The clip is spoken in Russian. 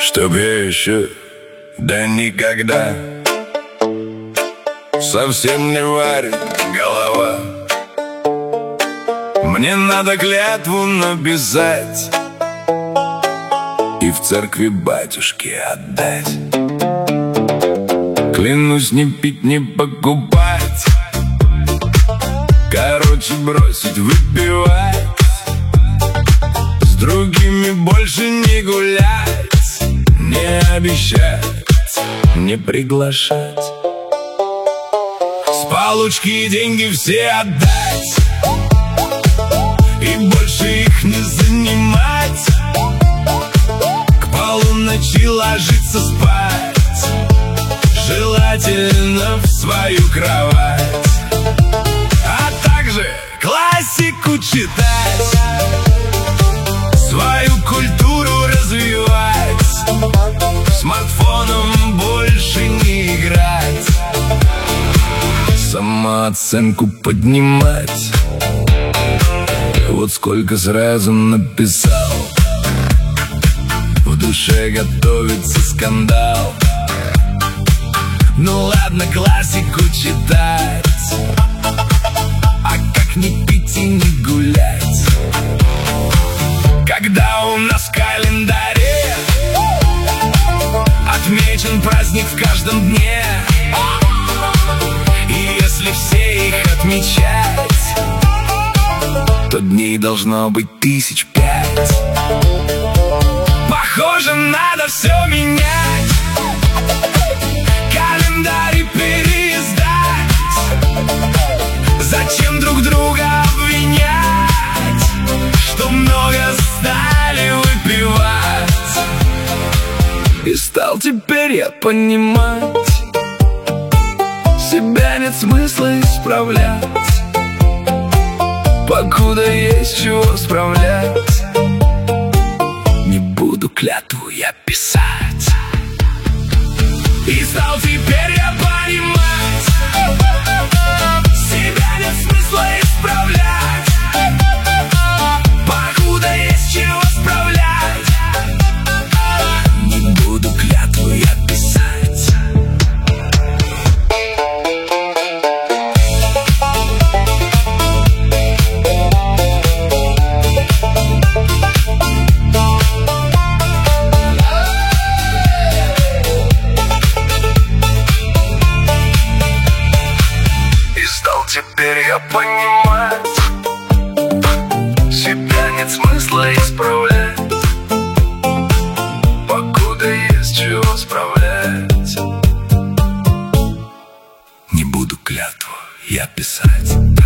Чтоб я еще, да никогда, совсем не варит голова. Мне надо клятву написать и в церкви батюшке отдать. Клянусь не пить, не покупать, короче, бросить выпивать, с другими больше не гулять, не обещать, не приглашать, с получки деньги все отдать и больше их не занимать, к полуночи ложиться спать, желательно в свою кровать, а также классику читать, свою культуру развивать, смартфоном больше не играть, самооценку поднимать. Вот сколько сразу написал, в душе готовится скандал. Ну ладно, классику читать, а как не пить и не гулять, когда у нас в календаре отмечен праздник в каждом дне. И если все их отмечать, то дней должно быть 1005. Похоже, надо все менять, календарь переиздать. Зачем друг друга обвинять, что много стали выпивать? И стал теперь я понимать, себя нет смысла исправлять, покуда есть чего справлять. Не буду клятву я писать. И стал теперь я понимать, себя нет смысла исправлять, покуда есть чего справлять. Не буду клятву я писать. Теперь я понимать, себя нет смысла исправлять, покуда есть чего справлять. Не буду клятву я писать.